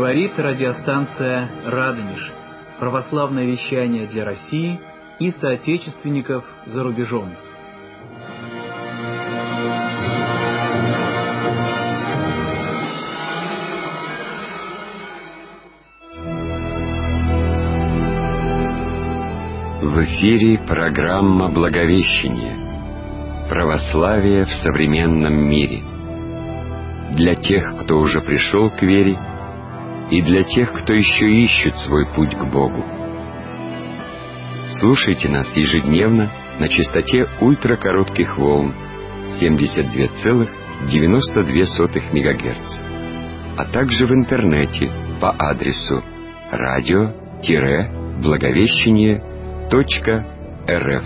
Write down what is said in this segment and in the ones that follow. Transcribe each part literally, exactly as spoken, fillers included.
Говорит радиостанция «Радонеж». Православное вещание для России и соотечественников за рубежом. В эфире программа «Благовещение. Православие в современном мире». Для тех, кто уже пришел к вере, и для тех, кто еще ищет свой путь к Богу. Слушайте нас ежедневно на частоте ультракоротких волн семьдесят два целых девяносто две сотых мегагерца, а также в интернете по адресу радио-благовещение точка рф.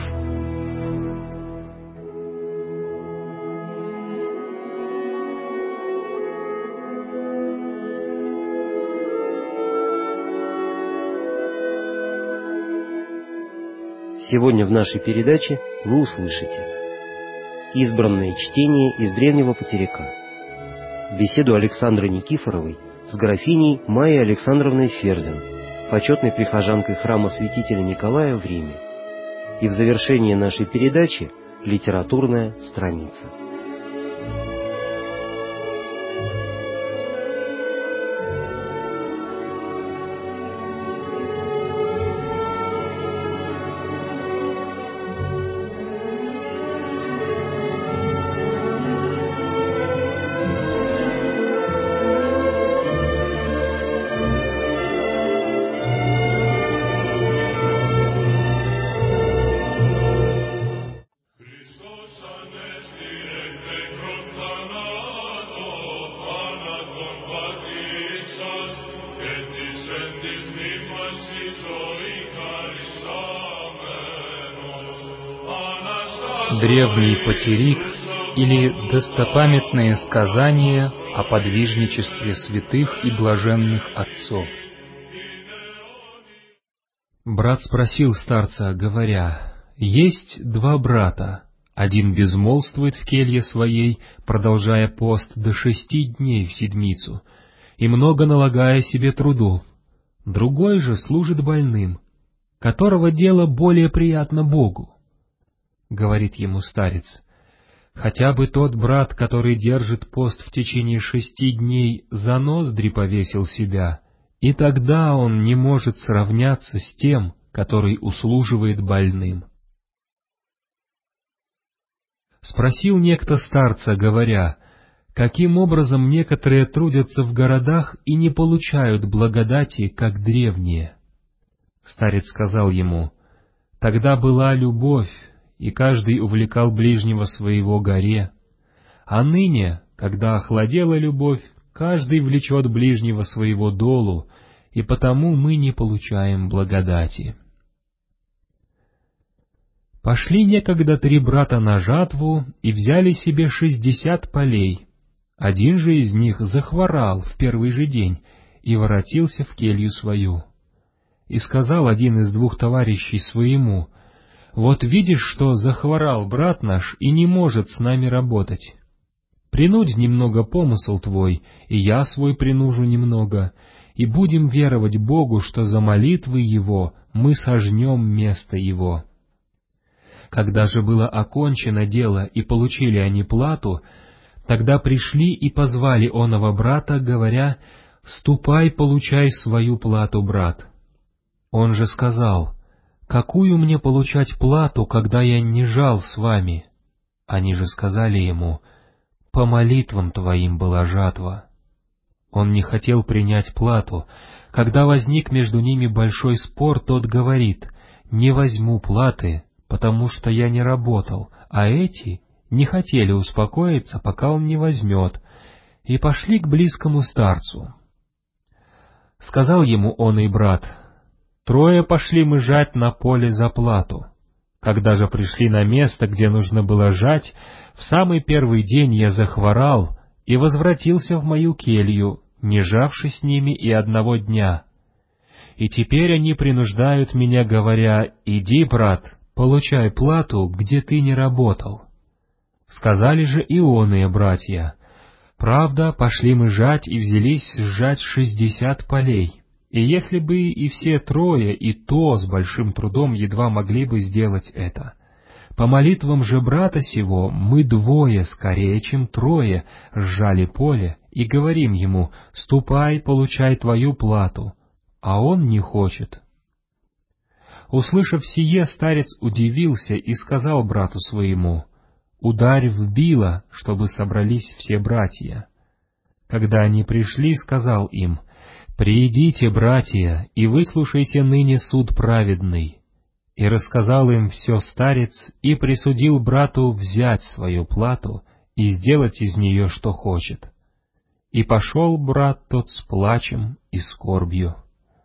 Сегодня в нашей передаче вы услышите избранное чтение из древнего потеряка, беседу Александры Никифоровой с графиней Майей Александровной Ферзен, почетной прихожанкой храма святителя Николая в Риме, и в завершении нашей передачи литературная страница. Древний потерик или достопамятные сказания о подвижничестве святых и блаженных отцов. Брат спросил старца, говоря: «Есть два брата, один безмолвствует в келье своей, продолжая пост до шести дней в седмицу, и много налагая себе трудов, другой же служит больным, которого дело более приятно Богу». Говорит ему старец: «Хотя бы тот брат, который держит пост в течение шести дней, за ноздри повесил себя, и тогда он не может сравняться с тем, который услуживает больным». Спросил некто старца, говоря: «Каким образом некоторые трудятся в городах и не получают благодати, как древние?» Старец сказал ему: «Тогда была любовь, и каждый увлекал ближнего своего горе. А ныне, когда охладела любовь, каждый влечет ближнего своего долу, и потому мы не получаем благодати». Пошли некогда три брата на жатву и взяли себе шестьдесят полей. Один же из них захворал в первый же день и воротился в келью свою. И сказал один из двух товарищей своему: «Вот видишь, что захворал брат наш и не может с нами работать. Принудь немного помысл твой, и я свой принужу немного, и будем веровать Богу, что за молитвы его мы сожнем место его». Когда же было окончено дело и получили они плату, тогда пришли и позвали оного брата, говоря: «Ступай, получай свою плату, брат». Он же сказал: «Какую мне получать плату, когда я не жал с вами?» Они же сказали ему: «По молитвам твоим была жатва». Он не хотел принять плату. Когда возник между ними большой спор, тот говорит: «Не возьму платы, потому что я не работал», а эти не хотели успокоиться, пока он не возьмет, и пошли к близкому старцу. Сказал ему он и брат: «Трое пошли мы жать на поле за плату. Когда же пришли на место, где нужно было жать, в самый первый день я захворал и возвратился в мою келью, не жавши с ними и одного дня. И теперь они принуждают меня, говоря: иди, брат, получай плату, где ты не работал». Сказали же ионые братья: Правда, пошли мы жать и взялись сжать шестьдесят полей. И если бы и все трое, и то с большим трудом едва могли бы сделать это. По молитвам же брата сего мы двое, скорее, чем трое, сжали поле и говорим ему: «Ступай, получай твою плату», а он не хочет. Услышав сие, старец удивился и сказал брату своему: «Ударь в било, чтобы собрались все братья». Когда они пришли, сказал им: «Приидите, братья, и выслушайте ныне суд праведный». И рассказал им все старец, и присудил брату взять свою плату и сделать из нее, что хочет. И пошел брат тот с плачем и скорбью.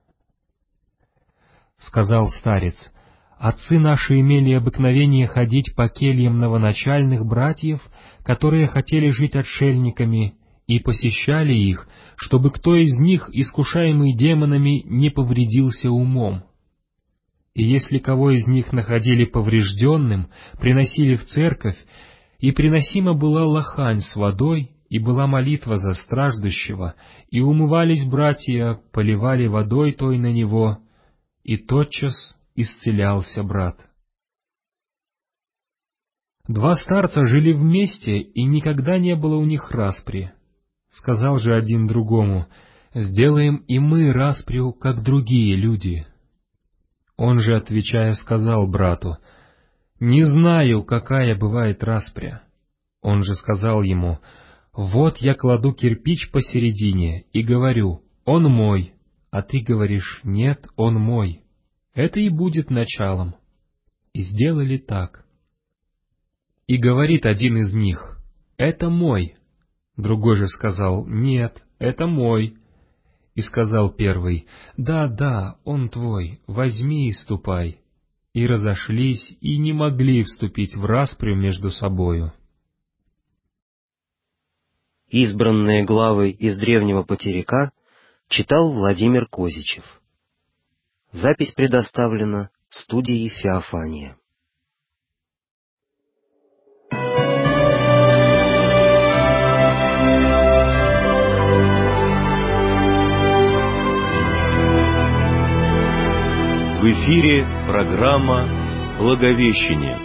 Сказал старец: «Отцы наши имели обыкновение ходить по кельям новоначальных братьев, которые хотели жить отшельниками, и посещали их, чтобы кто из них, искушаемый демонами, не повредился умом. И если кого из них находили поврежденным, приносили в церковь, и приносима была лохань с водой, и была молитва за страждущего, и умывались братья, поливали водой той на него, и тотчас исцелялся брат». Два старца жили вместе, и никогда не было у них распри. Сказал же один другому: «Сделаем и мы расприю, как другие люди». Он же, отвечая, сказал брату: «Не знаю, какая бывает распря». Он же сказал ему: «Вот я кладу кирпич посередине и говорю: он мой, а ты говоришь: нет, он мой. Это и будет началом». И сделали так. И говорит один из них: «Это мой». Другой же сказал: «Нет, это мой». И сказал первый: «Да, да, он твой, возьми и ступай». И разошлись, и не могли вступить в распрю между собою. Избранные главы из древнего потеряка читал Владимир Козичев. Запись предоставлена студией Феофания. В эфире программа «Благовещение».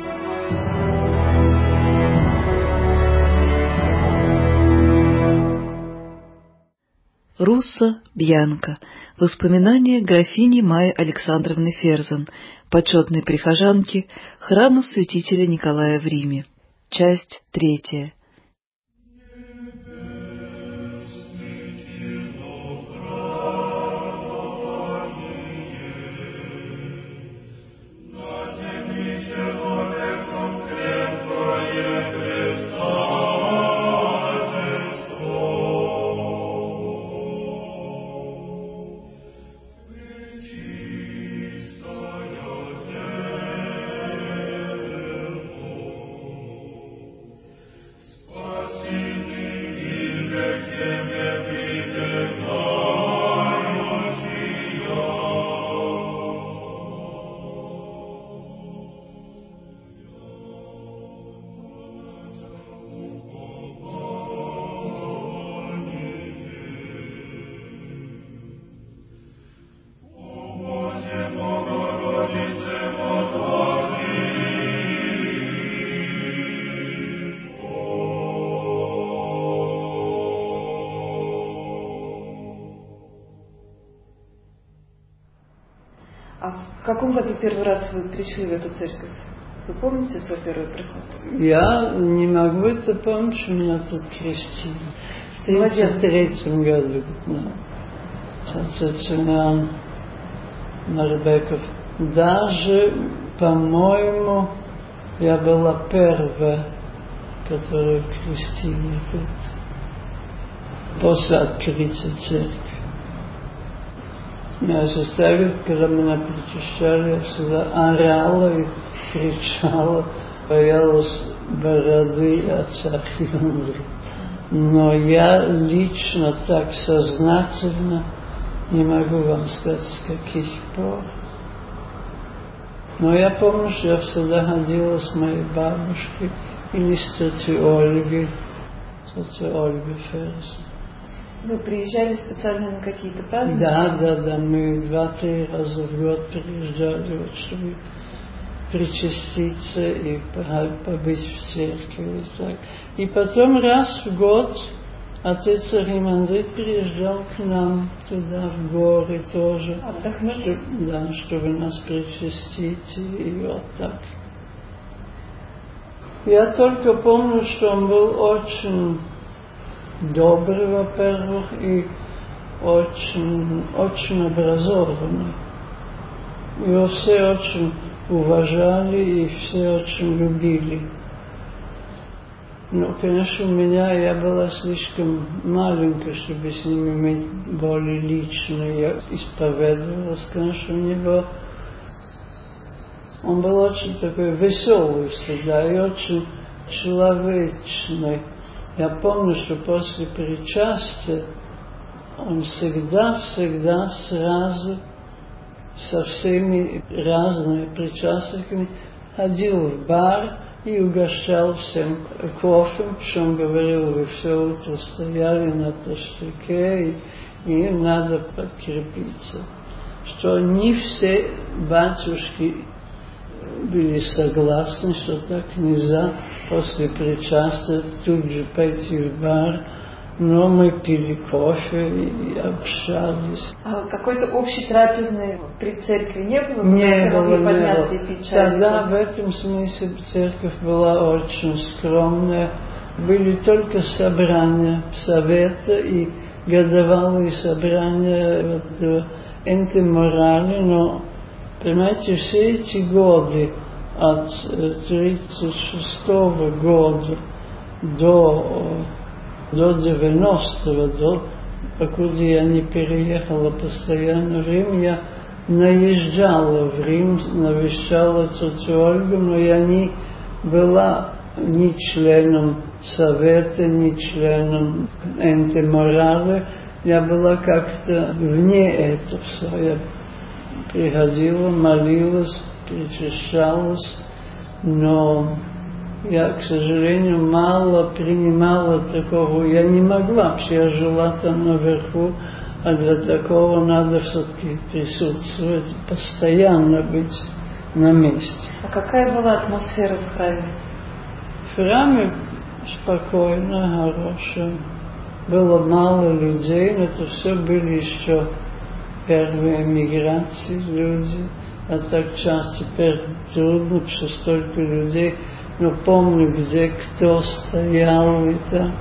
Руссо Бьянко. Воспоминания графини Майи Александровны Ферзен, почетной прихожанки храма святителя Николая в Риме. Часть третья. В каком году первый раз вы пришли в эту церковь? Вы помните свой первый приход? Я не могу это помнить, что меня тут крестили. В тридцать третьем году. Да. Соответственно, Нарбеков. Даже, по-моему, я была первая, которую крестили тут. После открытия церкви. Меня заставили, когда меня причащали, я всегда орала и кричала, боялась бороды отца Хиландра. Но я лично так сознательно не могу вам сказать, с каких пор. Но я помню, что я всегда ходила с моей бабушкой или с тетей Ольгой это Ольга Ферзен. Вы приезжали специально на какие-то праздники? Да, да, да, мы два-три раза в год приезжали, вот, чтобы причаститься и побыть в церкви. И, так. И потом раз в год отец Архимандрит приезжал к нам туда, в горы тоже. Отдохнуть? Чтобы, да, чтобы нас причастить, и вот так. Я только помню, что он был очень добрый, во-первых, и очень, очень образованный. Его все очень уважали и все очень любили. Но, конечно, у меня, я была слишком маленькая, чтобы с ним иметь более личное. Я исповедовалась, конечно, у него. Он был очень такой веселый всегда и очень человечный. Я помню, что после причастия он всегда-всегда сразу со всеми разными причастниками ходил в бар и угощал всем кофе, причем говорил, вы все утро стояли на таштыке, и, и им надо подкрепиться. Что не все батюшки были согласны, что так нельзя после причастия тут же пойти в бар, но мы пили кофе и общались. А какой-то общей трапезной при церкви не было? Не было, могли не подняться было. И пить чай? Тогда в этом смысле церковь была очень скромная. Были только собрания совета и годовалые собрания вот, энтеморали, но, понимаете, все эти годы от тридцать шестого года до до девяностого, до, покуда я не переехала постоянно в Рим, я наезжала в Рим, навещала тетю Ольгу, но я не была ни членом совета, ни членом энтеморали. Я была как-то вне этого всего. Я приходила, молилась, причащалась, но я, к сожалению, мало принимала такого. Я не могла, вообще я жила там наверху, а для такого надо все-таки присутствовать, постоянно быть на месте. А какая была атмосфера в храме? В храме спокойно, хорошо. Было мало людей, но это все были еще первые миграции люди. А так часто теперь трудно, потому что столько людей. Но помню, где кто стоял и так.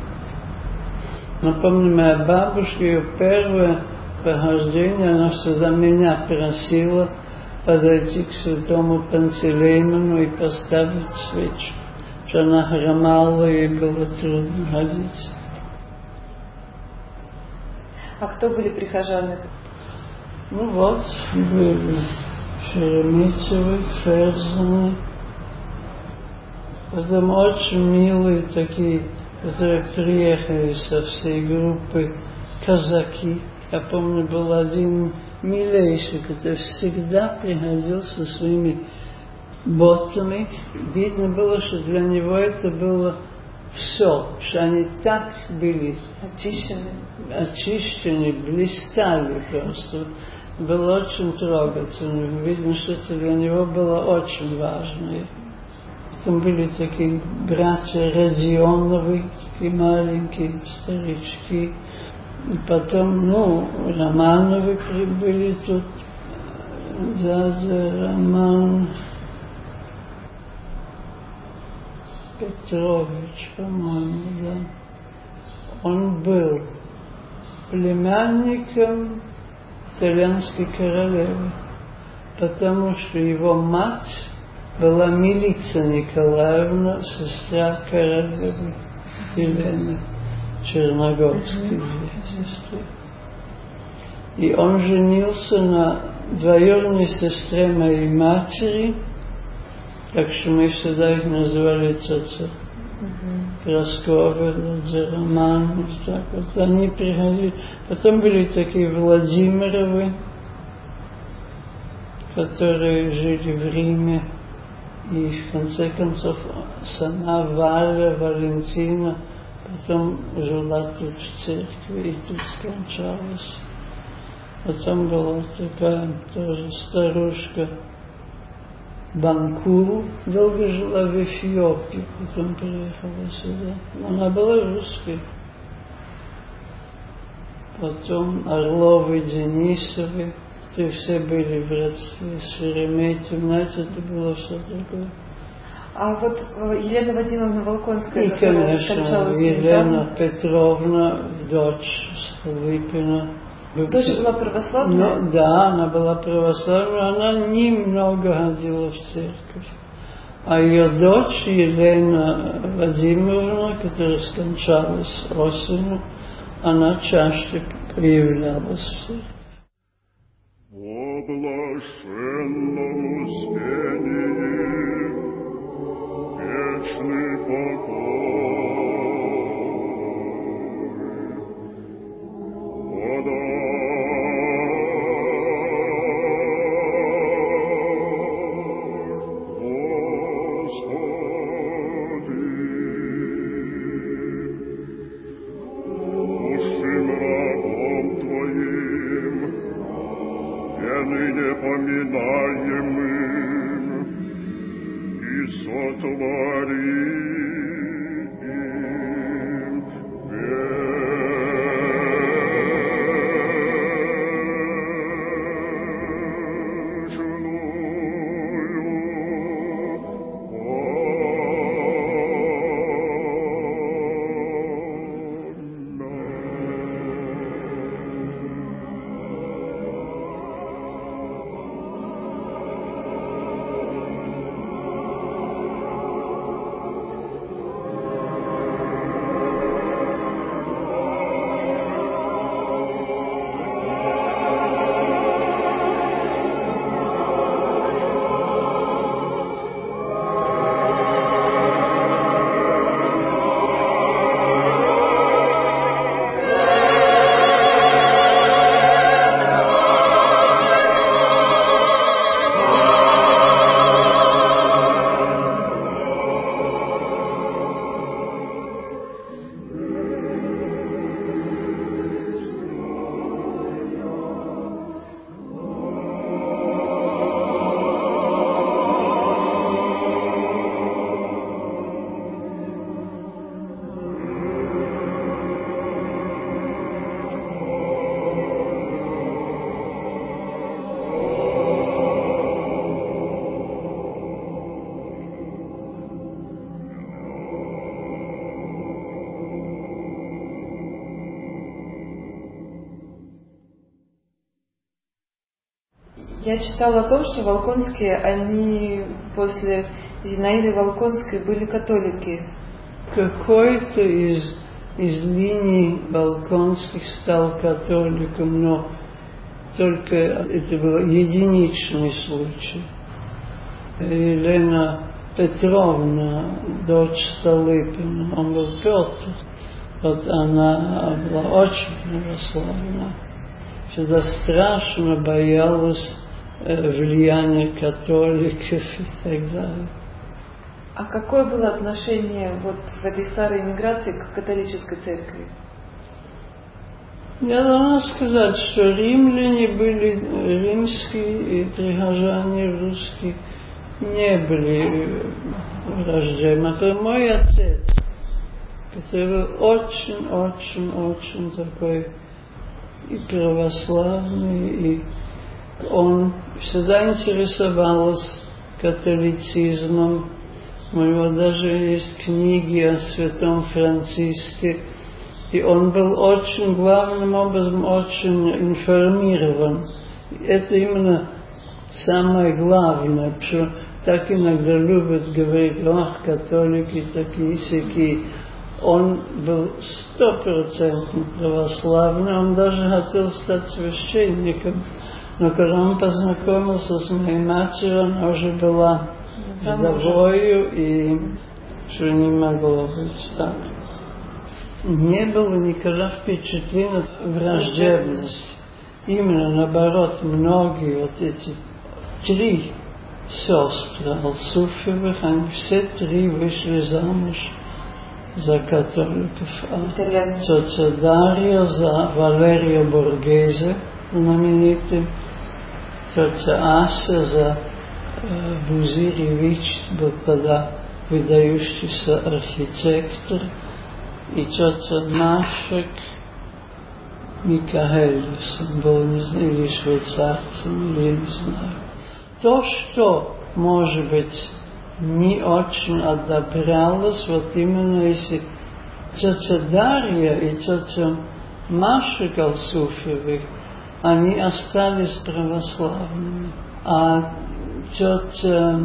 Но помню, моя бабушка, ее первое похождение, она всегда меня просила подойти к святому Пантелеймону и поставить свечку. Потому что она хромала, ей было трудно ходить. А кто были прихожаны? Ну вот, были Шереметьевы, Ферзены. Потом очень милые такие, которые приехали со всей группы, казаки. Я помню, был один милейший, который всегда приходил со своими ботами. Видно было, что для него это было все, что они так были очищены, очищены, блистали просто. Было очень трогательно. Видно, что это для него было очень важно. Там были такие братья Родионовы, такие маленькие старички. И потом, ну, Романовы прибыли тут. Дядя Роман Петрович, по-моему, да. Он был племянником итальянской королевы, потому что его мать была Милица Николаевна, сестра королевы Елены Черногорской сестры. И он женился на двоюродной сестре моей матери, так что мы всегда их называли тетя Прасковья, дядя Роман, и так вот. Они приходили. Потом были такие Владимировы, которые жили в Риме. И в конце концов сама Валя, Валентина Потом жила тут в церкви и тут скончалась. Потом была такая тоже старушка Банкул, долго жила в Эфиопии, потом приехала сюда. Она была русской. Потом Орловы, Денисовы, и все были в родстве с Шереметьевым. Знаете, это было что такое. А вот Елена Вадимовна Волконская, и, которая конечно, скончалась Елена недавно, Петровна, дочь Столыпина. тоже была православная? Ну, да, она была православная, она немного ходила в церковь. А ее дочь Елена Вадимовна, которая скончалась осенью, она чаще появлялась в церкви. О блаженном успении, вечный покой, поминаемым и сотворим Я читала о том, что Волконские, они после Зинаиды Волконской были католики. Какой-то из, из линий Волконских стал католиком, но только это был единичный случай. Елена Петровна, дочь Столыпина, он был Петр. Вот она была очень православна. Всегда страшно боялась влияния католиков и так далее. А какое было отношение вот в этой старой эмиграции к католической церкви? Я должна сказать, что римляне были римские, и прихожане русские не были враждебны. Например, мой отец, который был очень-очень-очень такой и православный, и он всегда интересовался католицизмом. У него даже есть книги о святом Франциске. И он был очень, главным образом, очень информирован. Это именно самое главное, потому что так иногда любят говорить, ах, католики такие-сякие. Он был стопроцентно православный, он даже хотел стать священником. Но когда он познакомился с моей матерью, она уже была вдовою, и что не могло быть так. Не было никогда впечатления враждебности. Именно наоборот, многие вот эти три сестры Алсуфьевых, они все три вышли замуж за католиков, а тетя Дарья за Валерио Боргезе, знаменитым, тетя Ася за э, Бузиревич, был тогда выдающийся архитектор, и тетя Машек Микаэлис, был, не знаю, или швейцарцем, или не знаю. То, что, может быть, не очень одобрялось, вот именно если тетя Дарья и тетя Маша Галсуфьевых, они остались православными. А тетя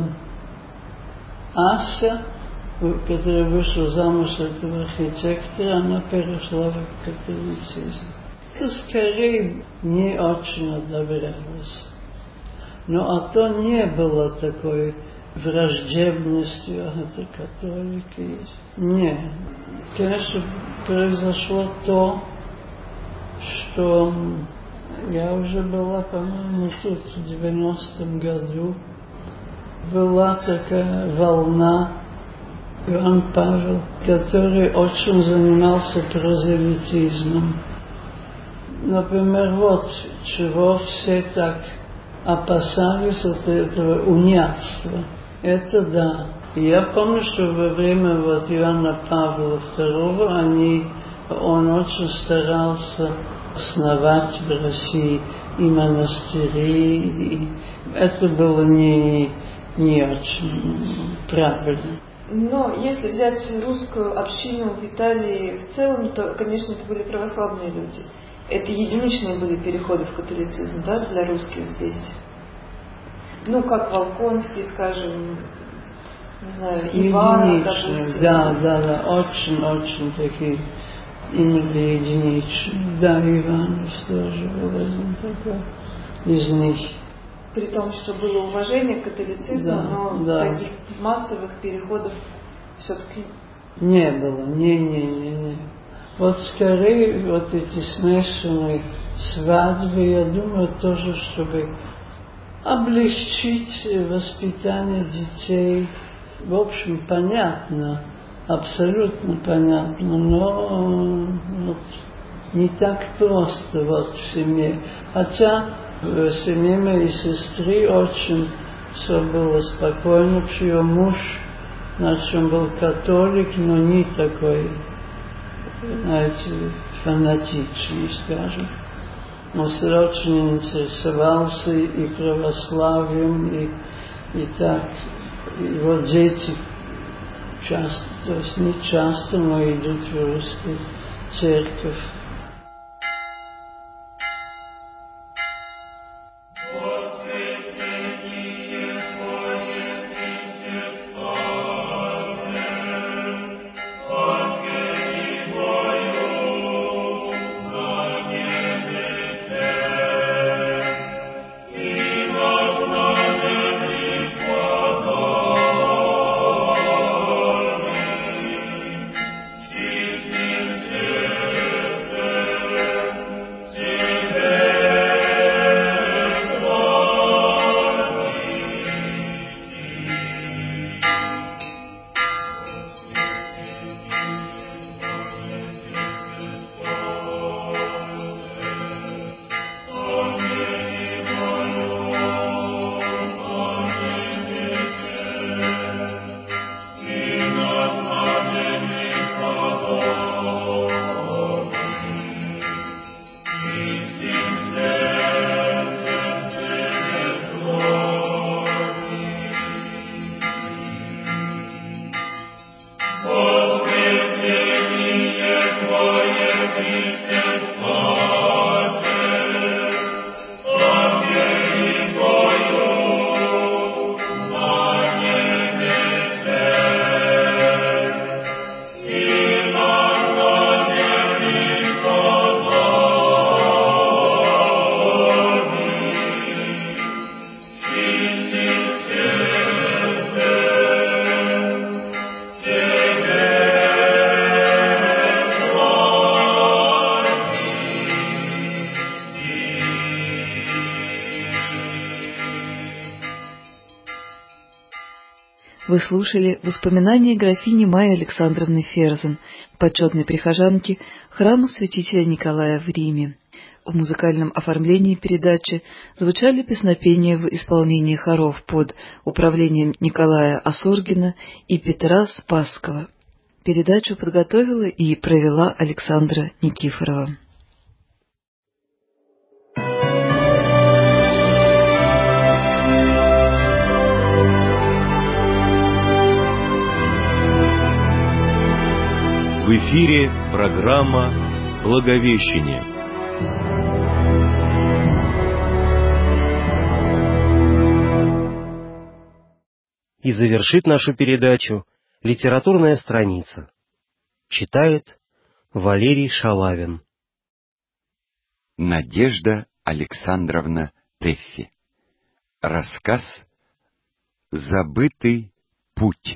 Ася, которая вышла замуж этого архитектора, она перешла в католицизм. Это скорее не очень одобрялось. Но а то не было такой враждебностью, а это католики. Нет. Конечно, произошло то, что я уже была, по-моему, тут в девяностом году. Была такая волна, Иоанн Павел, который очень занимался прозелитизмом. Например, вот чего все так опасались от этого унятства. Это да. И я помню, что во время вот Иоанна Павла второго они, он очень старался основать в России и монастыри, и это было не, не очень правильно. Но если взять русскую общину в Италии в целом, то, конечно, это были православные люди. Это единичные были переходы в католицизм, да, для русских здесь. Ну, как Волконский, скажем, не знаю, Иван, допустим. Да, да, да, очень-очень такие имели единичные. Да, Иван тоже был один такой из них. При том, что было уважение к католицизму, да, но да. Таких массовых переходов все-таки не было. Не-не-не. Вот скорее вот эти смешанные свадьбы, я думаю, тоже, чтобы облегчить воспитание детей. В общем, понятно, абсолютно понятно, но вот, не так просто вот в семье. Хотя в семье моей сестры очень все было спокойно, чье муж, значит, он был католик, но не такой, знаете, фанатичный, скажем. Он очень интересовался и православием, и, и так. И вот дети часто, то есть не часто, но идут в русскую церковь. Thank you. Вы слушали воспоминания графини Майи Александровны Ферзен, почетной прихожанки храма святителя Николая в Риме. В музыкальном оформлении передачи звучали песнопения в исполнении хоров под управлением Николая Осоргина и Петра Спасского. Передачу подготовила и провела Александра Никифорова. В эфире программа «Благовещение». И завершит нашу передачу литературная страница. Читает Валерий Шалавин. Надежда Александровна Тэффи. Рассказ «Забытый путь».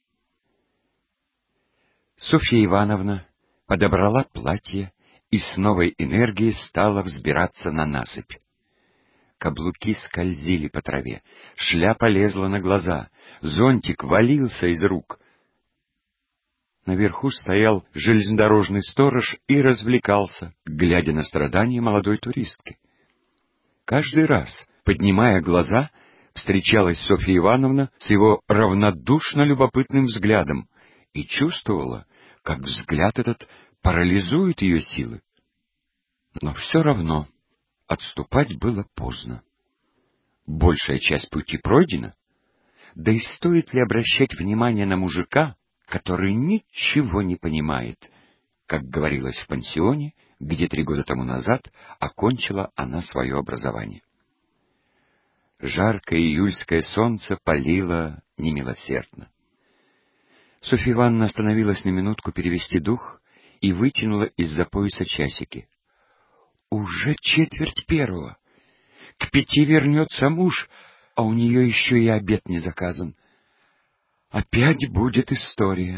Софья Ивановна подобрала платье и с новой энергией стала взбираться на насыпь. Каблуки скользили по траве, шляпа лезла на глаза, зонтик валился из рук. Наверху стоял железнодорожный сторож и развлекался, глядя на страдания молодой туристки. Каждый раз, поднимая глаза, встречалась Софья Ивановна с его равнодушно любопытным взглядом и чувствовала, как взгляд этот парализует ее силы. Но все равно отступать было поздно. Большая часть пути пройдена, да и стоит ли обращать внимание на мужика, который ничего не понимает, как говорилось в пансионе, где три года тому назад окончила она свое образование. Жаркое июльское солнце палило немилосердно. Софья Ивановна остановилась на минутку перевести дух и вытянула из-за пояса часики. Уже четверть первого. К пяти вернется муж, а у нее еще и обед не заказан. Опять будет история.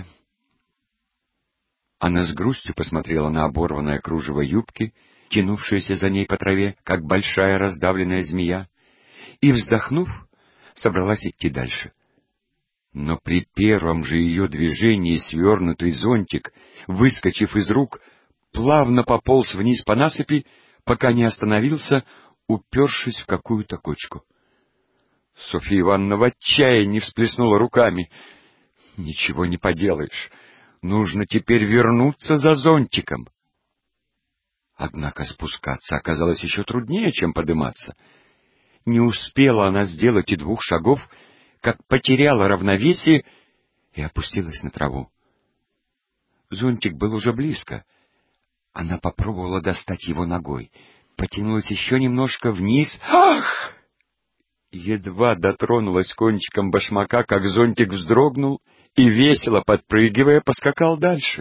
Она с грустью посмотрела на оборванное кружево юбки, тянувшееся за ней по траве, как большая раздавленная змея, и, вздохнув, собралась идти дальше. Но при первом же ее движении свернутый зонтик, выскочив из рук, плавно пополз вниз по насыпи, пока не остановился, упершись в какую-то кочку. Софья Ивановна в отчаянии всплеснула руками. Ничего не поделаешь, нужно теперь вернуться за зонтиком. Однако спускаться оказалось еще труднее, чем подниматься. Не успела она сделать и двух шагов, как потеряла равновесие и опустилась на траву. Зонтик был уже близко. Она попробовала достать его ногой, потянулась еще немножко вниз. Ах! Едва дотронулась кончиком башмака, как зонтик вздрогнул и, весело подпрыгивая, поскакал дальше.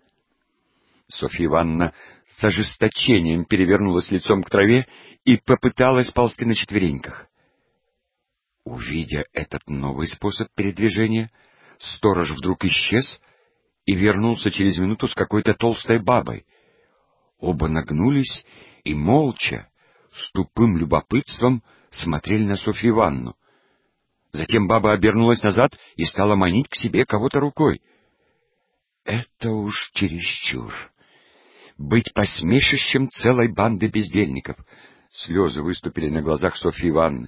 Софья Ивановна с ожесточением перевернулась лицом к траве и попыталась ползти на четвереньках. Увидя этот новый способ передвижения, сторож вдруг исчез и вернулся через минуту с какой-то толстой бабой. Оба нагнулись и молча, с тупым любопытством, смотрели на Софью Ивановну. Затем баба обернулась назад и стала манить к себе кого-то рукой. Это уж чересчур. Быть посмешищем целой банды бездельников. Слезы выступили на глазах Софьи Ивановны.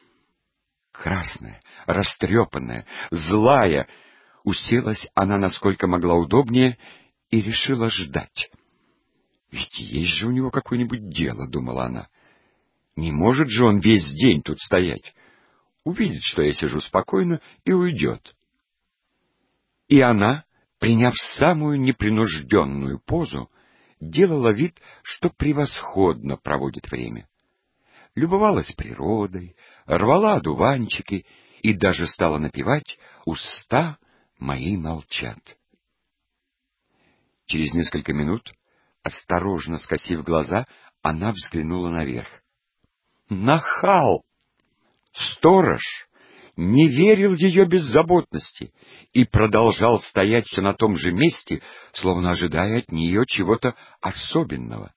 Красная, растрепанная, злая, уселась она насколько могла удобнее и решила ждать. Ведь есть же у него какое-нибудь дело, думала она. Не может же он весь день тут стоять. Увидит, что я сижу спокойно, и уйдет. И она, приняв самую непринужденную позу, делала вид, что превосходно проводит время. Любовалась природой, рвала одуванчики и даже стала напевать «Уста мои молчат». Через несколько минут, осторожно скосив глаза, она взглянула наверх. Нахал! Сторож не верил ее беззаботности и продолжал стоять все на том же месте, словно ожидая от нее чего-то особенного.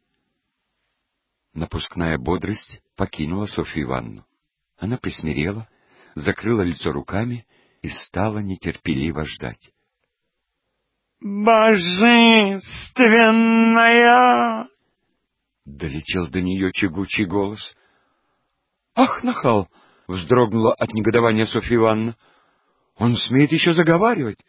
Напускная бодрость покинула Софью Ивановну. Она присмирела, закрыла лицо руками и стала нетерпеливо ждать. «Божественная!» — долетел до нее тягучий голос. «Ах, нахал!» — вздрогнула от негодования Софья Ивановна. «Он смеет еще заговаривать!»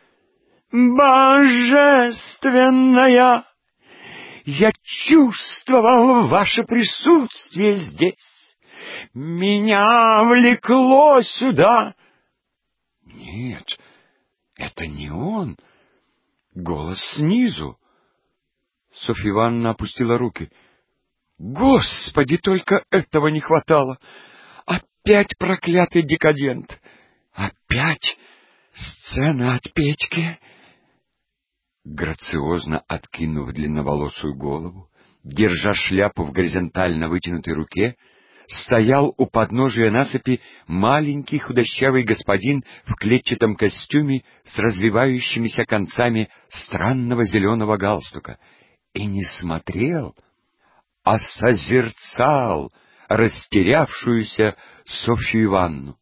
«Божественная! Я чувствовал ваше присутствие здесь. Меня влекло сюда». «Нет, это не он. Голос снизу». Софья Ивановна опустила руки. «Господи, только этого не хватало! Опять проклятый декадент! Опять сцена от Петьки!» Грациозно откинув длинноволосую голову, держа шляпу в горизонтально вытянутой руке, стоял у подножия насыпи маленький худощавый господин в клетчатом костюме с развивающимися концами странного зеленого галстука и не смотрел, а созерцал растерявшуюся Софью Ивановну.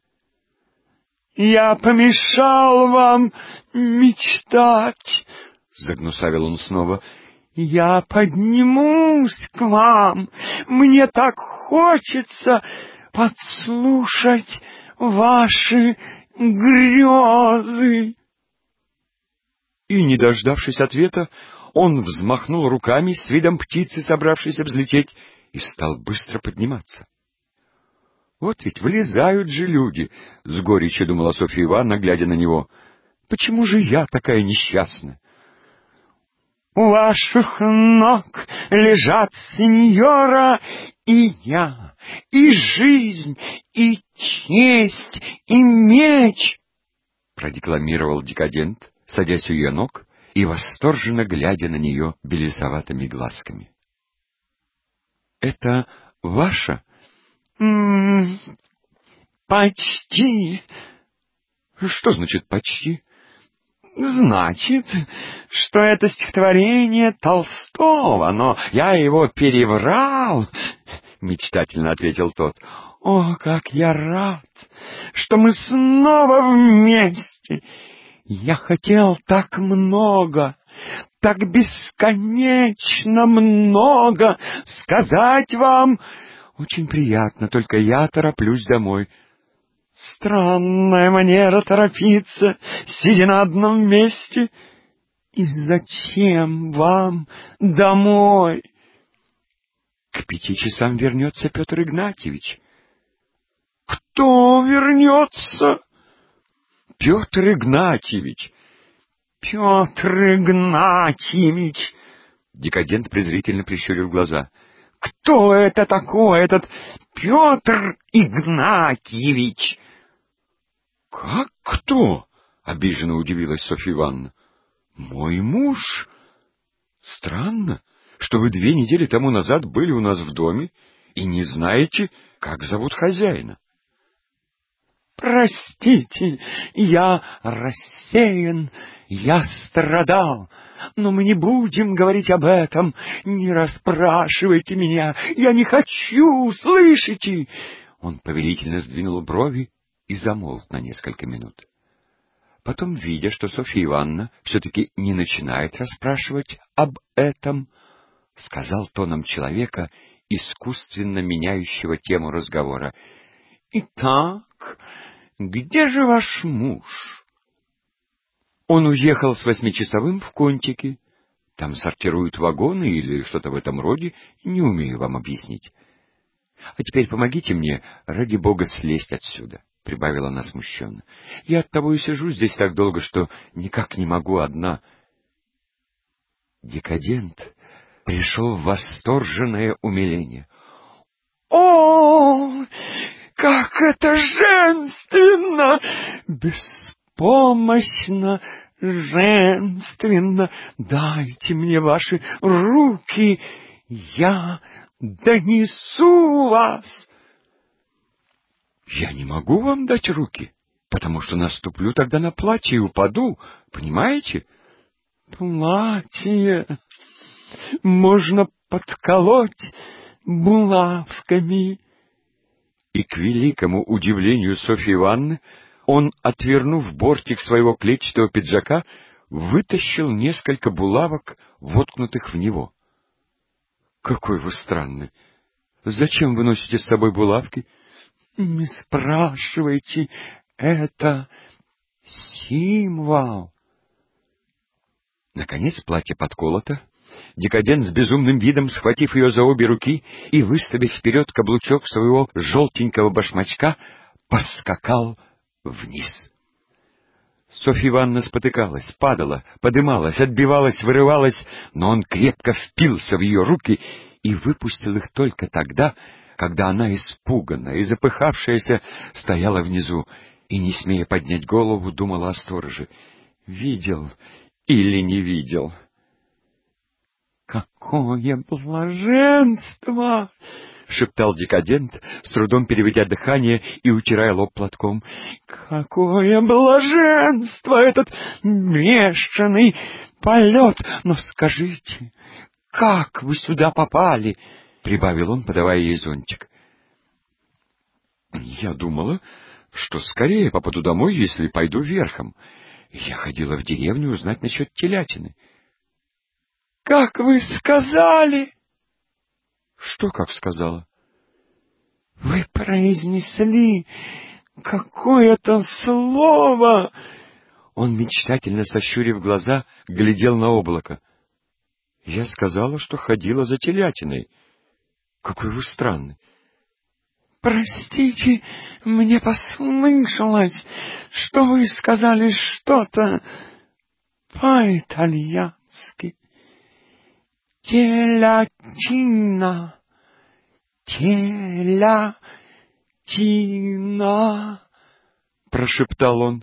«Я помешал вам мечтать», — загнусавил он снова. «Я поднимусь к вам. Мне так хочется подслушать ваши грезы». И, не дождавшись ответа, он взмахнул руками с видом птицы, собравшейся взлететь, и стал быстро подниматься. «Вот ведь влезают же люди», — с горечью думала Софья Ивановна, глядя на него. «Почему же я такая несчастная?» «У ваших ног лежат, сеньора, и я, и жизнь, и честь, и меч», — продекламировал декадент, садясь у ее ног и восторженно глядя на нее белесоватыми глазками. «Это ваша?» «М-м, почти». «Что значит «почти»?» «Значит, что это стихотворение Толстого, но я его переврал», — мечтательно ответил тот. «О, как я рад, что мы снова вместе! Я хотел так много, так бесконечно много сказать вам. Очень приятно, только я тороплюсь домой». «Странная манера торопиться, сидя на одном месте. И зачем вам домой?» «К пяти часам вернется Петр Игнатьевич». «Кто вернется?» «Петр Игнатьевич». «Петр Игнатьевич!» Декадент презрительно прищурил глаза. «Кто это такой, этот Петр Игнатьевич?» «Как кто?» — обиженно удивилась Софья Ивановна. «Мой муж. Странно, что вы две недели тому назад были у нас в доме и не знаете, как зовут хозяина». «Простите, я рассеян, я страдал, но мы не будем говорить об этом, не расспрашивайте меня, я не хочу, слышите?» Он повелительно сдвинул брови и замолк на несколько минут. Потом, видя, что Софья Ивановна все-таки не начинает расспрашивать об этом, сказал тоном человека, искусственно меняющего тему разговора: «Итак, где же ваш муж?» «Он уехал с восьмичасовым в Контики. Там сортируют вагоны или что-то в этом роде, не умею вам объяснить. А теперь помогите мне, ради бога, слезть отсюда», — прибавила она смущенно. «Я оттого и сижу здесь так долго, что никак не могу одна». Декадент пришел в восторженное умиление. «О, как это женственно! Беспомощно, женственно! Дайте мне ваши руки, я донесу вас!» «Я не могу вам дать руки, потому что наступлю тогда на платье и упаду, понимаете?» «Платье можно подколоть булавками». И к великому удивлению Софьи Ивановны Он, отвернув бортик своего клетчатого пиджака, вытащил несколько булавок, воткнутых в него. — Какой вы странный! Зачем вы носите с собой булавки? — Не спрашивайте, это символ. Наконец платье подколото. Декадент с безумным видом, схватив ее за обе руки и выставив вперед каблучок своего желтенького башмачка, поскакал вниз. Софья Ивановна спотыкалась, падала, подымалась, отбивалась, вырывалась, но он крепко впился в ее руки и выпустил их только тогда, когда она, испуганная и запыхавшаяся, стояла внизу и, не смея поднять голову, думала о стороже. Видел или не видел? «Какое блаженство!» — шептал декадент, с трудом переведя дыхание и утирая лоб платком. «Какое блаженство этот бешеный полет! Но скажите, как вы сюда попали?» — прибавил он, подавая ей зонтик. «Я думала, что скорее попаду домой, если пойду верхом. Я ходила в деревню узнать насчет телятины». «Как вы сказали?» «Что как сказала?» «Вы произнесли какое-то слово!» Он, мечтательно сощурив глаза, глядел на облако. «Я сказала, что ходила за телятиной. Какой вы странный!» «Простите, мне послышалось, что вы сказали что-то по-итальянски. Телятина, телятина», — прошептал он.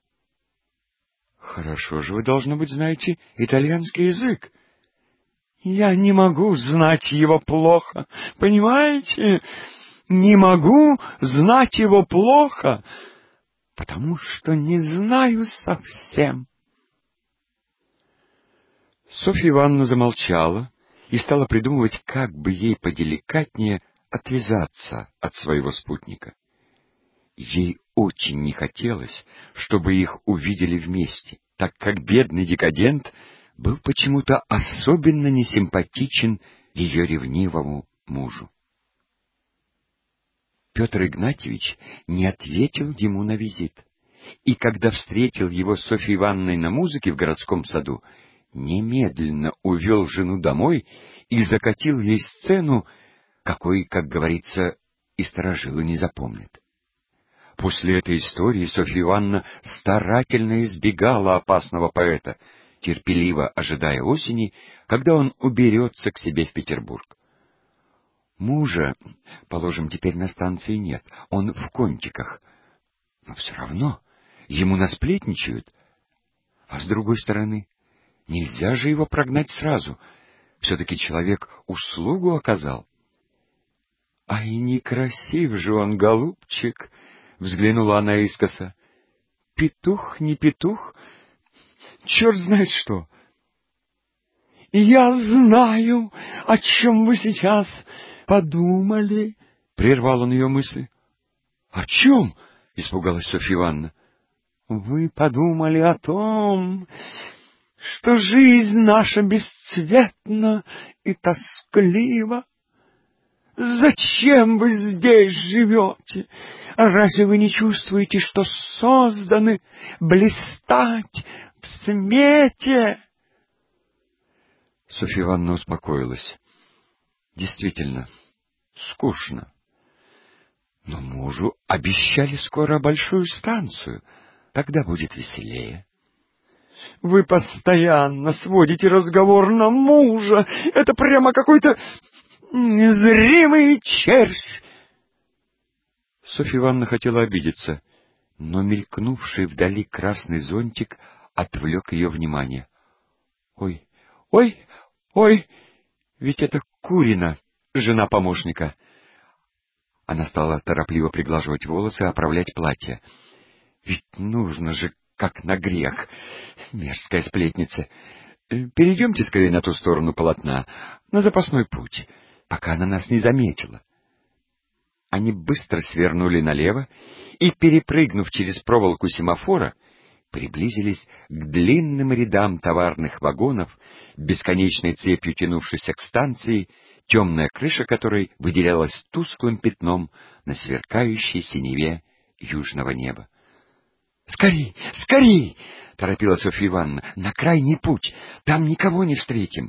«Хорошо же вы, должно быть, знаете итальянский язык». «Я не могу знать его плохо, понимаете? Не могу знать его плохо, потому что не знаю совсем». Софья Ивановна замолчала и стала придумывать, как бы ей поделикатнее отвязаться от своего спутника. Ей очень не хотелось, чтобы их увидели вместе, так как бедный декадент был почему-то особенно несимпатичен ее ревнивому мужу. Петр Игнатьевич не ответил ему на визит, и когда встретил его с Софьей Ивановной на музыке в городском саду, немедленно увел жену домой и закатил ей сцену, какой, как говорится, и старожилы не запомнят. После этой истории Софья Ивановна старательно избегала опасного поэта, терпеливо ожидая осени, когда он уберется к себе в Петербург. Мужа, положим, теперь на станции нет, он в Контиках, но все равно ему насплетничают, а с другой стороны, нельзя же его прогнать сразу. Все-таки человек услугу оказал. — А и некрасив же он, голубчик! — взглянула она искоса. — Петух, не петух, черт знает что. — Я знаю, о чем вы сейчас подумали, — прервал он ее мысли. — О чем? — испугалась Софья Ивановна. — Вы подумали о том, что жизнь наша бесцветна и тосклива. Зачем вы здесь живете? Разве вы не чувствуете, что созданы блистать в свете? Софья Ивановна успокоилась. Действительно, скучно. Но мужу обещали скоро большую станцию. Тогда будет веселее. Вы постоянно сводите разговор на мужа. Это прямо какой-то незримый червь. Софья Ивановна хотела обидеться, но мелькнувший вдали красный зонтик отвлек ее внимание. — Ой, ой, ой, ведь это Курина, жена помощника. Она стала торопливо приглаживать волосы и оправлять платье. Ведь нужно же, как на грех. Мерзкая сплетница. Перейдемте скорее на ту сторону полотна, на запасной путь, пока она нас не заметила. Они быстро свернули налево и, перепрыгнув через проволоку семафора, приблизились к длинным рядам товарных вагонов, бесконечной цепью тянувшейся к станции, темная крыша которой выделялась тусклым пятном на сверкающей синеве южного неба. — Скорей, скорей! — торопила Софья Ивановна. — На крайний путь, там никого не встретим.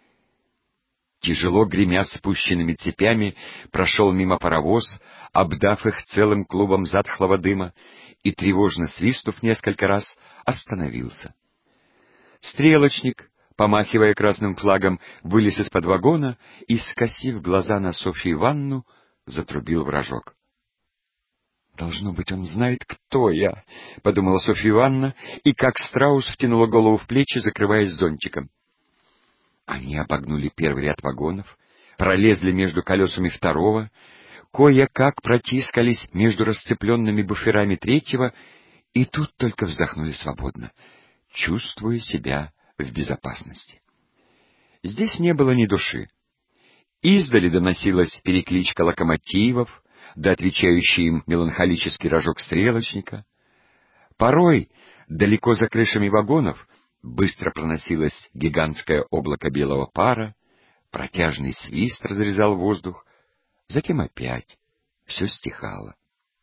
Тяжело гремя спущенными цепями, прошел мимо паровоз, обдав их целым клубом затхлого дыма, и, тревожно свистнув несколько раз, остановился. Стрелочник, помахивая красным флагом, вылез из-под вагона и, скосив глаза на Софью Ивановну, затрубил в рожок. «Должно быть, он знает, кто я», — подумала Софья Ивановна, и, как страус, втянула голову в плечи, закрываясь зонтиком. Они обогнули первый ряд вагонов, пролезли между колесами второго, кое-как протискались между расцепленными буферами третьего, и тут только вздохнули свободно, чувствуя себя в безопасности. Здесь не было ни души. Издали доносилась перекличка локомотивов, да отвечающий им меланхолический рожок стрелочника. Порой, далеко за крышами вагонов, быстро проносилось гигантское облако белого пара, протяжный свист разрезал воздух, затем опять все стихало.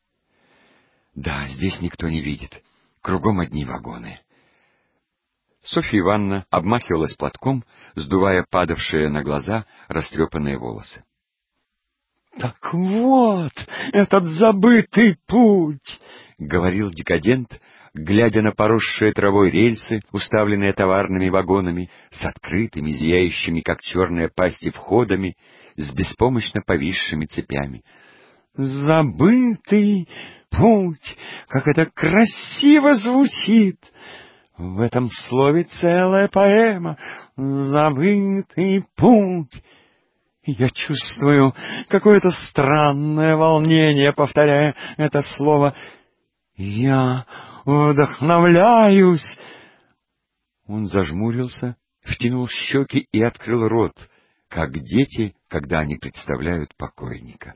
Да, здесь никто не видит, кругом одни вагоны. Софья Ивановна обмахивалась платком, сдувая падавшие на глаза растрепанные волосы. — Так вот, этот забытый путь! — говорил декадент, глядя на поросшие травой рельсы, уставленные товарными вагонами, с открытыми, зияющими, как черные пасти, входами, с беспомощно повисшими цепями. — Забытый путь! Как это красиво звучит! В этом слове целая поэма. Забытый путь! Я чувствую какое-то странное волнение, повторяя это слово. Я вдохновляюсь. Он зажмурился, втянул щеки и открыл рот, как дети, когда они представляют покойника.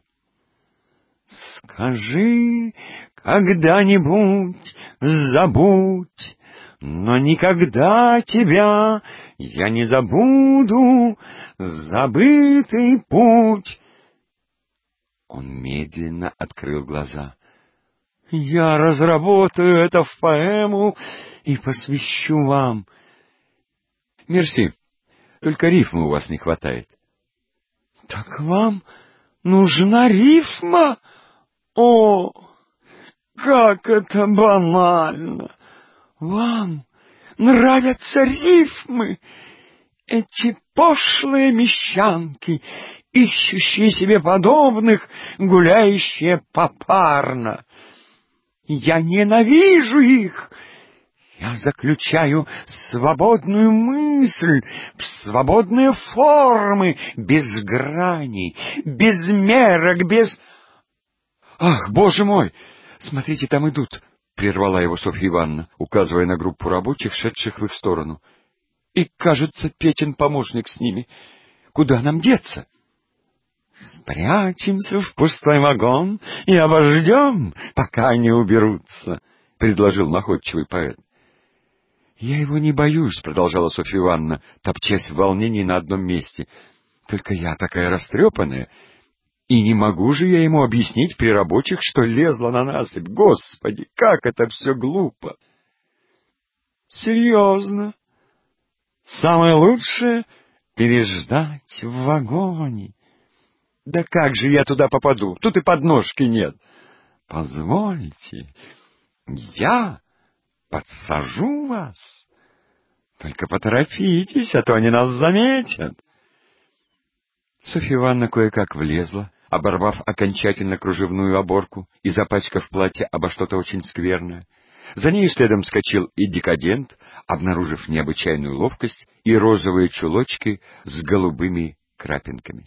Скажи когда-нибудь, забудь, но никогда тебя я не забуду, забытый путь. Он медленно открыл глаза. Я разработаю это в поэму и посвящу вам. Мерси, только рифмы у вас не хватает. Так вам нужна рифма? О, как это банально! Вам нравятся рифмы, эти пошлые мещанки, ищущие себе подобных, гуляющие попарно. Я ненавижу их. Я заключаю свободную мысль в свободные формы, без граней, без мерок, без... Ах, боже мой! Смотрите, там идут! — прервала его Софья Ивановна, указывая на группу рабочих, шедших в их сторону. — И, кажется, Петин помощник с ними. Куда нам деться? — Спрячемся в пустой вагон и обождем, пока они уберутся, — предложил находчивый поэт. — Я его не боюсь, — продолжала Софья Ивановна, топчась в волнении на одном месте. — Только я такая растрепанная. И не могу же я ему объяснить при рабочих, что лезла на насыпь. Господи, как это все глупо! Серьезно. Самое лучшее — переждать в вагоне. Да как же я туда попаду? Тут и подножки нет. Позвольте, я подсажу вас. Только поторопитесь, а то они нас заметят. Софья Ивановна кое-как влезла, оборвав окончательно кружевную оборку и запачкав платье обо что-то очень скверное. За ней следом вскочил и декадент, обнаружив необычайную ловкость и розовые чулочки с голубыми крапинками.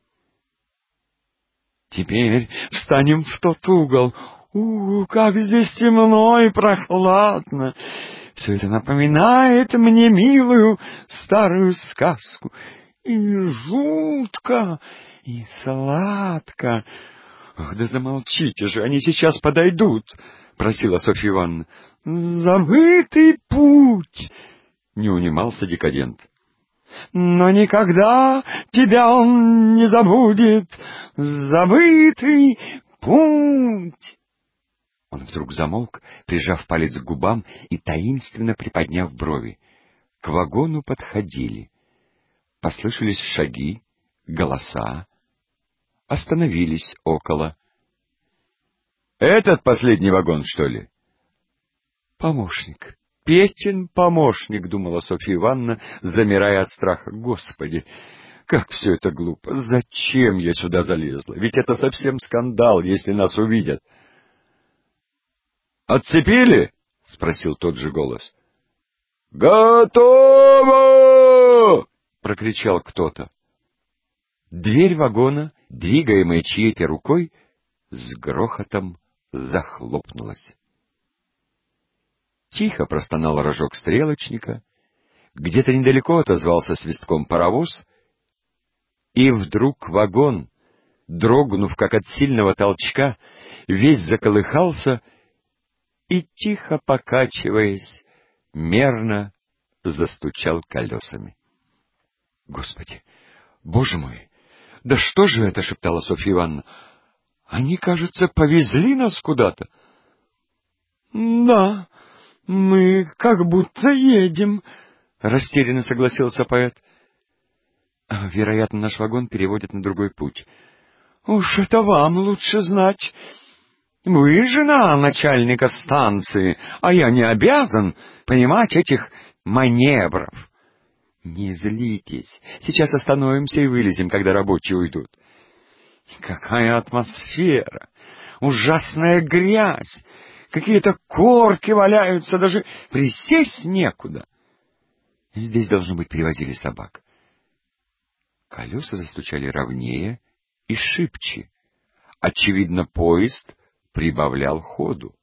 «Теперь встанем в тот угол. У, как здесь темно и прохладно! Все это напоминает мне милую старую сказку. И жутко, и сладко. — Ах, да замолчите же, они сейчас подойдут, — просила Софья Ивановна. — Забытый путь! — не унимался декадент. — Но никогда тебя он не забудет, забытый путь! Он вдруг замолк, прижав палец к губам и таинственно приподняв брови. К вагону подходили. Послышались шаги, голоса. Остановились около. — Этот последний вагон, что ли? — Помощник. Петин помощник, — думала Софья Ивановна, замирая от страха. — Господи, как все это глупо! Зачем я сюда залезла? Ведь это совсем скандал, если нас увидят. — Отцепили? — спросил тот же голос. — Готово! — прокричал кто-то. Дверь вагона, двигаемая чьей-то рукой, с грохотом захлопнулась. Тихо простонал рожок стрелочника, где-то недалеко отозвался свистком паровоз, и вдруг вагон, дрогнув как от сильного толчка, весь заколыхался и, тихо покачиваясь, мерно застучал колесами. — Господи, Боже мой! Да что же это, — шептала Софья Ивановна. — Они, кажется, повезли нас куда-то. — Да, мы как будто едем, — растерянно согласился поэт. — Вероятно, наш вагон переводят на другой путь. — Уж это вам лучше знать. Вы жена начальника станции, а я не обязан понимать этих маневров. Не злитесь, сейчас остановимся и вылезем, когда рабочие уйдут. Какая атмосфера! Ужасная грязь! Какие-то корки валяются, даже присесть некуда. Здесь, должно быть, перевозили собак. Колеса застучали ровнее и шибче. Очевидно, поезд прибавлял ходу.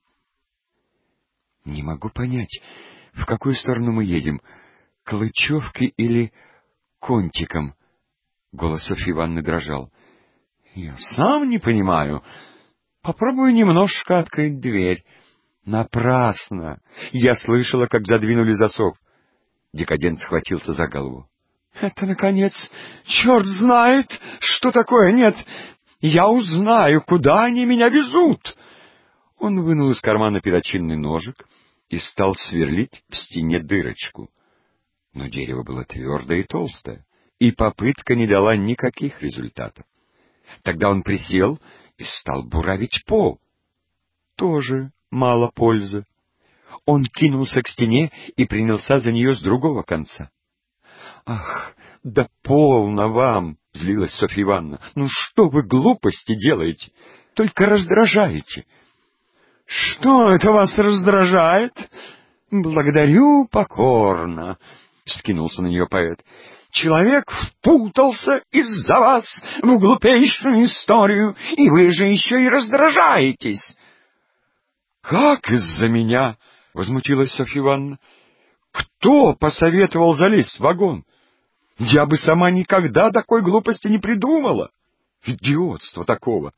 Не могу понять, в какую сторону мы едем, к Лычевке или Контикам. Голос Софьи Ивановны дрожал. — Я сам не понимаю. Попробую немножко открыть дверь. Напрасно. Я слышала, как задвинули засов. Декадент схватился за голову. — Это, наконец, черт знает, что такое. Нет, я узнаю, куда они меня везут. Он вынул из кармана перочинный ножик и стал сверлить в стене дырочку. Но дерево было твердое и толстое, и попытка не дала никаких результатов. Тогда он присел и стал буравить пол. Тоже мало пользы. Он кинулся к стене и принялся за нее с другого конца. — Ах, да полно вам! — злилась Софья Ивановна. — Ну что вы глупости делаете? Только раздражаете. — Что это вас раздражает? — Благодарю покорно, — вскинулся на нее поэт. — Человек впутался из-за вас в глупейшую историю, и вы же еще и раздражаетесь. — Как из-за меня? — возмутилась Софья Ивановна. — Кто посоветовал залезть в вагон? Я бы сама никогда такой глупости не придумала. Идиотство такого.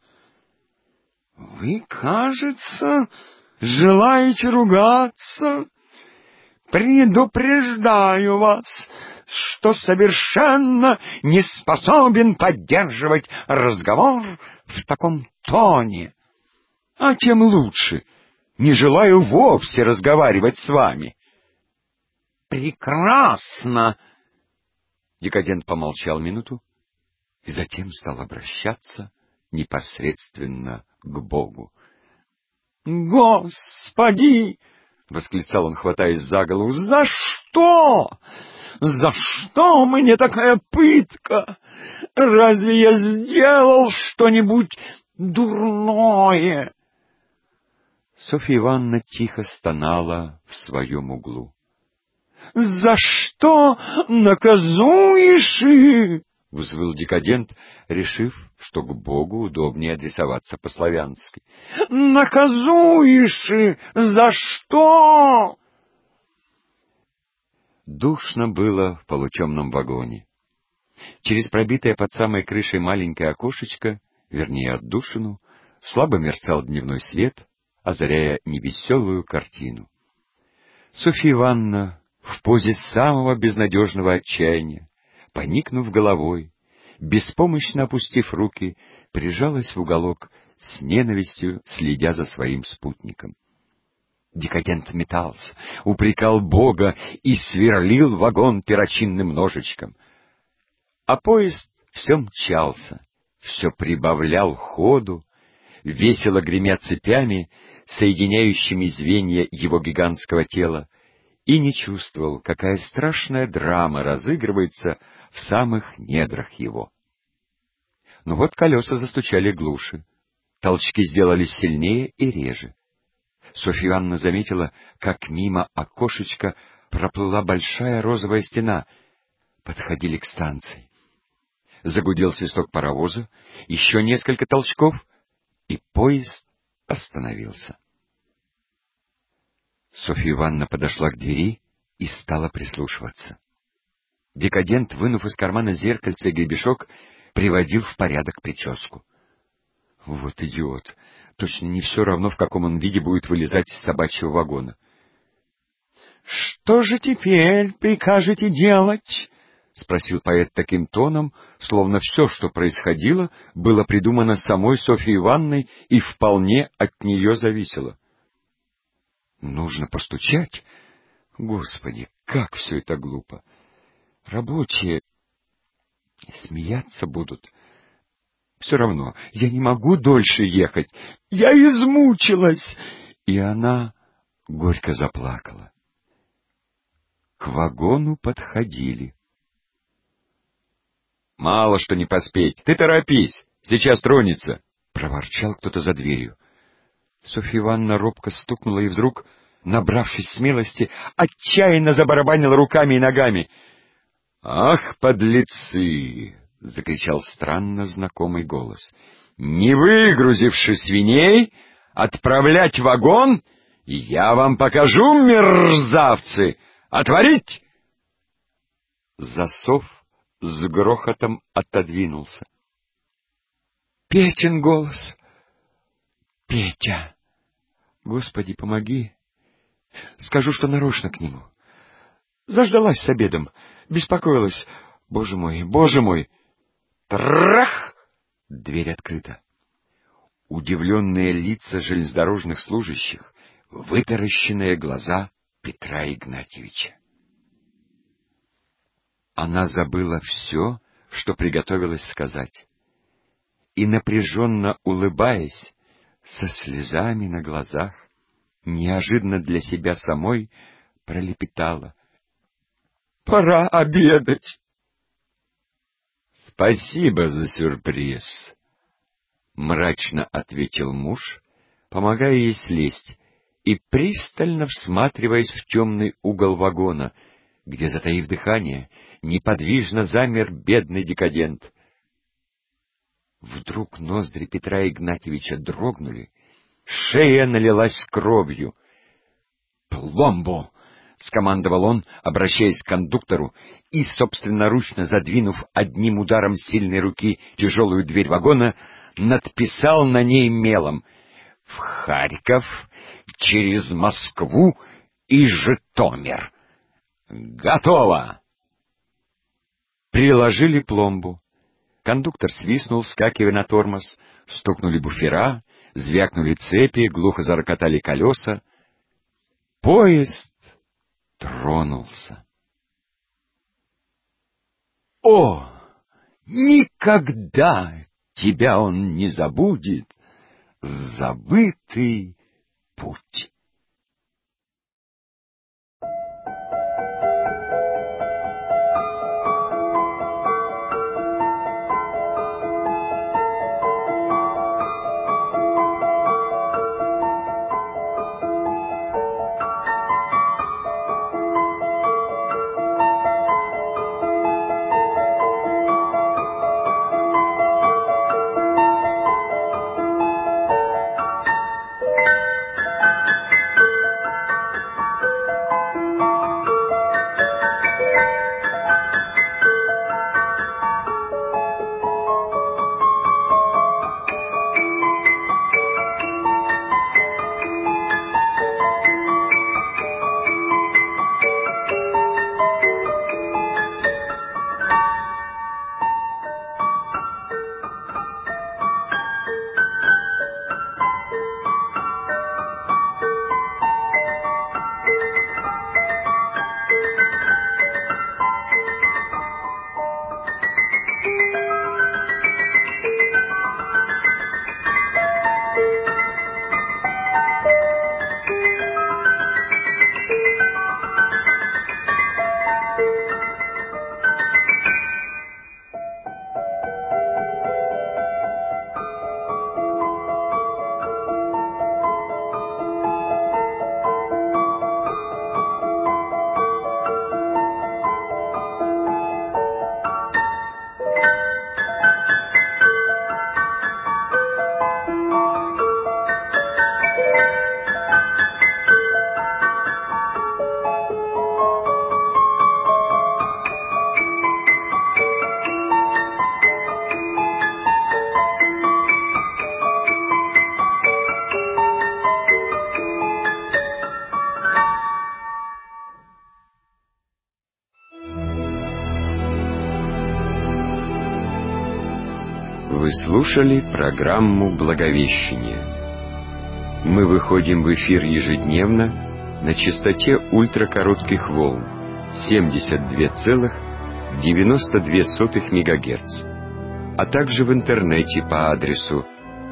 — Вы, кажется, желаете ругаться? Предупреждаю вас, что совершенно не способен поддерживать разговор в таком тоне. А тем лучше. Не желаю вовсе разговаривать с вами. Прекрасно! Декадент помолчал минуту и затем стал обращаться непосредственно к Богу. Господи! — восклицал он, хватаясь за голову. — За что? За что мне такая пытка? Разве я сделал что-нибудь дурное? Софья Ивановна тихо стонала в своем углу. — За что наказуешь? — взвыл декадент, решив, что к Богу удобнее адресоваться по-славянски. — Наказуешь! За что? Душно было в полутемном вагоне. Через пробитое под самой крышей маленькое окошечко, вернее отдушину, Слабо мерцал дневной свет, озаряя невеселую картину. Софья Ивановна в позе самого безнадежного отчаяния, поникнув головой, беспомощно опустив руки, прижалась в уголок, с ненавистью следя за своим спутником. Декадент метался, упрекал Бога и сверлил вагон перочинным ножичком. А поезд все мчался, все прибавлял ходу, весело гремя цепями, соединяющими звенья его гигантского тела, и не чувствовал, какая страшная драма разыгрывается в самых недрах его. Но вот колеса застучали глуше, толчки сделались сильнее и реже. Софья Ивановна заметила, как мимо окошечка проплыла большая розовая стена. Подходили к станции. Загудел свисток паровоза, еще несколько толчков, и поезд остановился. Софья Ивановна подошла к двери и стала прислушиваться. Декадент, вынув из кармана зеркальце и гребешок, приводил в порядок прическу. Вот идиот! Точно не все равно, в каком он виде будет вылезать из собачьего вагона. — Что же теперь прикажете делать? — спросил поэт таким тоном, словно все, что происходило, было придумано самой Софьей Ивановной и вполне от нее зависело. — Нужно постучать? Господи, как все это глупо! Рабочие смеяться будут. Все равно, я не могу дольше ехать. Я измучилась. И она горько заплакала. К вагону подходили. — Мало что не поспеть. Ты торопись. Сейчас тронется. — проворчал кто-то за дверью. Софья Ивановна робко стукнула и вдруг, набравшись смелости, отчаянно забарабанила руками и ногами. — Ах, подлецы! — закричал странно знакомый голос. — Не выгрузивши свиней, отправлять вагон? Я вам покажу, мерзавцы! Отворить! Засов с грохотом отодвинулся. Петин голос. — Петя! Господи, помоги! Скажу, что нарочно к нему. Заждалась с обедом, беспокоилась. Боже мой, боже мой! Трах! Дверь открыта. Удивленные лица железнодорожных служащих, вытаращенные глаза Петра Игнатьевича. Она забыла все, что приготовилась сказать, и, напряженно улыбаясь, со слезами на глазах, неожиданно для себя самой пролепетала: — Пора обедать. — Спасибо за сюрприз, — мрачно ответил муж, помогая ей слезть и пристально всматриваясь в темный угол вагона, где, затаив дыхание, неподвижно замер бедный декадент. Вдруг ноздри Петра Игнатьевича дрогнули, шея налилась кровью. «Пломбу!» — скомандовал он, обращаясь к кондуктору, и, собственноручно задвинув одним ударом сильной руки тяжелую дверь вагона, надписал на ней мелом: «В Харьков, через Москву и Житомир. Готово!» Приложили пломбу. Кондуктор свистнул, вскакивая на тормоз, стукнули буфера, звякнули цепи, глухо зарокотали колеса. Поезд тронулся. О, никогда тебя он не забудет, забытый путь. Вы слушали программу «Благовещение». Мы выходим в эфир ежедневно на частоте ультракоротких волн семьдесят два целых девяносто две сотых мегагерц, а также в интернете по адресу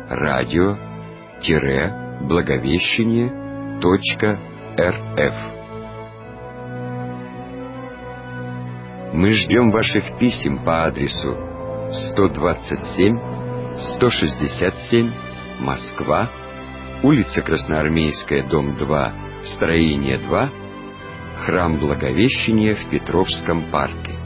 радио-благовещение точка рф. Мы ждем ваших писем по адресу сто двадцать семь сто шестьдесят семь, Москва, улица Красноармейская, дом два, строение два, Храм Благовещения в Петровском парке.